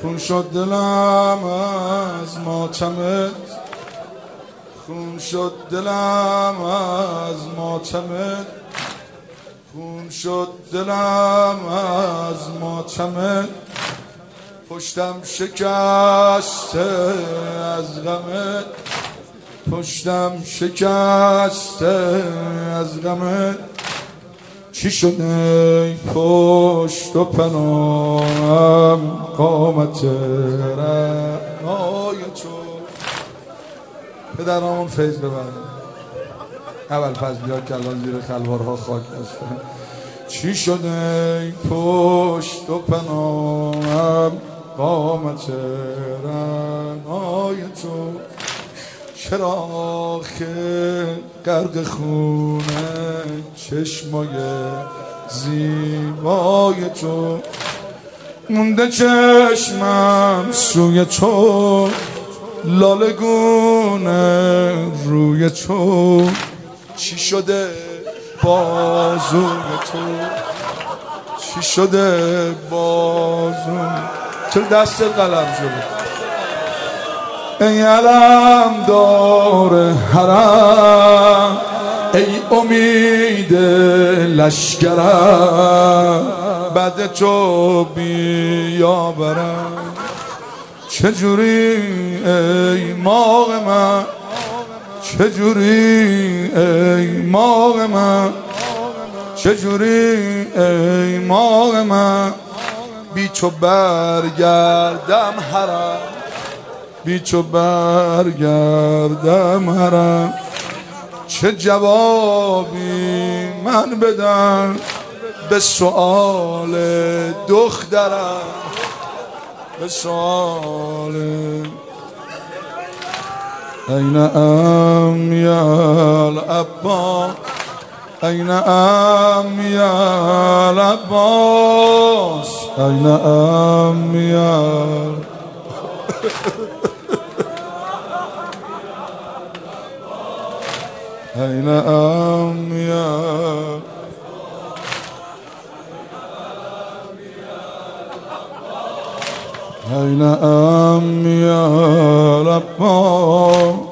خون شد دلم از ماتمت، خون شد دلم از ماتمت، خون شد دلم از ماتمت، پشتم شکسته از غمت، پشتم شکسته از غمت. چی شده پشت و پناهم قامت رنای تو. پدرامون فیض ببرن اول فضلیا کلان زیر خلوارها خاک هستن. چی شده پشت و پناهم قامت رنای تو. چراغ غرق خونه چشمای زیبای تو. مونده چشمم سوی تو، لاله گونه روی تو. چی شده بازوی تو، چی شده بازوی. چرا دست قلم شده؟ ای علم دار حرم، ای امید لشکرم، بعد تو بیاورم. چجوری ای ماغ من، چجوری ای ماغ من، چجوری ای ماغ من. بی تو برگردم حرم، بی تو برگردم حرم. چه جوابی من بدم به سؤال دخترم، به سؤال. این ام یا العباس، این ام یا العباس، این ام یا این ام یا این ام یا العباس.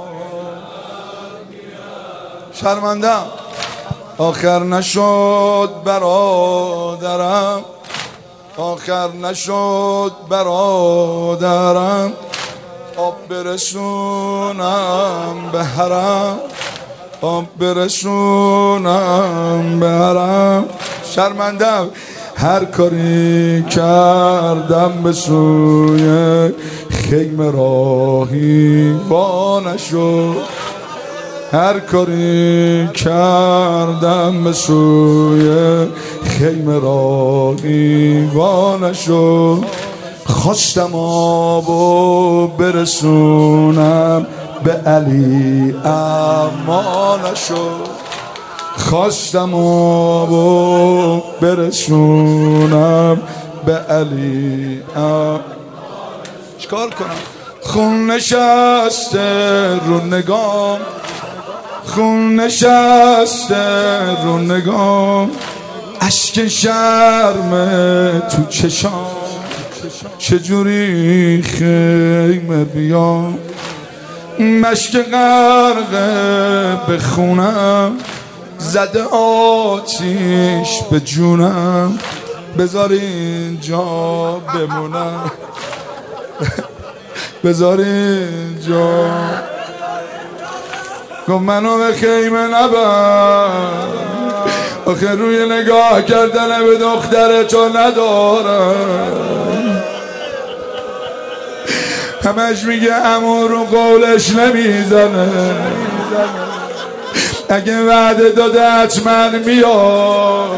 شرمندم آخر نشد برادرم، آخر نشد برادرم. آب برسونم به حرم، آب برسونم به حرم. شرمندم هر کاری کردم به سوی خیمه راهی وا نشد، هر کاری کردم به سوی خیمه راهی وا نشد. خواستم آبو برسونم به علی اما نشد، خواستم آبو برسونم به علی چکار کنم؟ خون نشسته رو نگام، خون نشسته رو نگام. اشک شرم تو چشام، چجوری خیمه بیام. مشک غرقه به خونم، زده آتیش به جونم. بذار اینجا بمونم، بذار اینجا. گفت منو به خیمه نبر، آخه روی نگاه کردن به دختر تو ندارم. همش میگه عمو رو قولش نمیزنه، اگه وعده داده حتما میاد.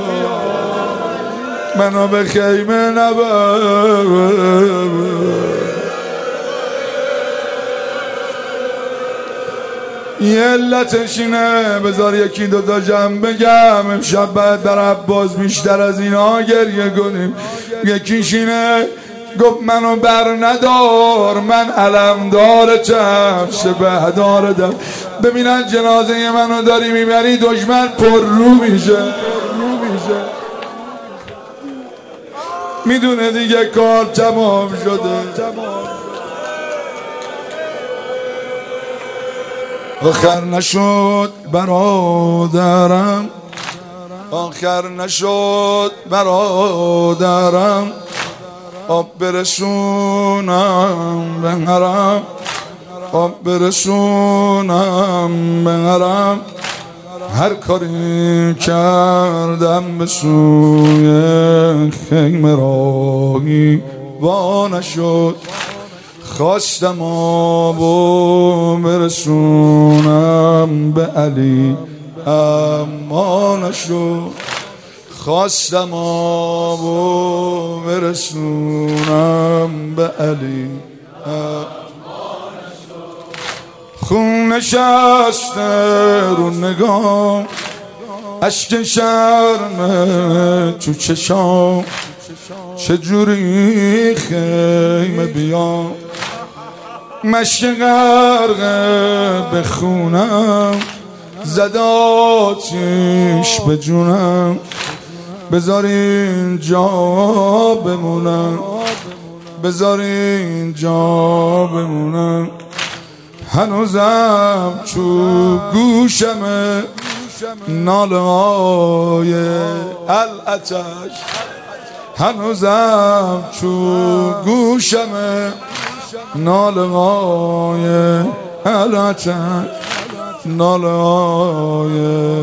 منو به خیمه نبر. یه علتش اینه، بذار یکی دوتا جمع بگم. امشب باید در عباس بیشتر از اینا گریه کنیم. یکیش اینه گفت منو بر ندار، من علمدارتم، سپه داردم. ببینن جنازه منو داری میبری دشمن پر رو میشه. میدونه دیگه کار تمام شده. آخر نشد برادرم، آخر نشد برادرم، آب برسونم به حرم، آب برسونم به حرم. هر کاری کردم به سوی خیمه راهی وا نشد. خواستم آبو برسونم به علی اما نشد. خواستم آبو برسونم به علی اما نشد. خون نشسته رو نگام، اشک شرم تو چشام، چجوری خیمه بیام. مشک غرقه بخونم، زد آتیش به جونم. بذار اینجا بمونم، بذار اینجا بمونم. هنوزم تو گوشمه ناله های العطش، هنوزم تو گوشمه ناله های العطش، ناله های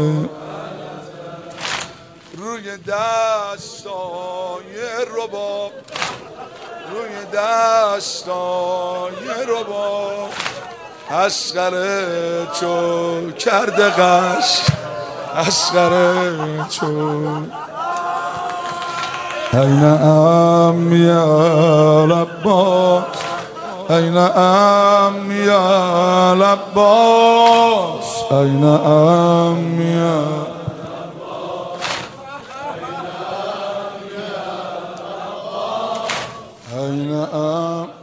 روی دستای رباب، روی دستای رباب. اصغر چو کرده غش، اصغر چو این ام یا لباس، این ام یا لباس، این ام یا این ام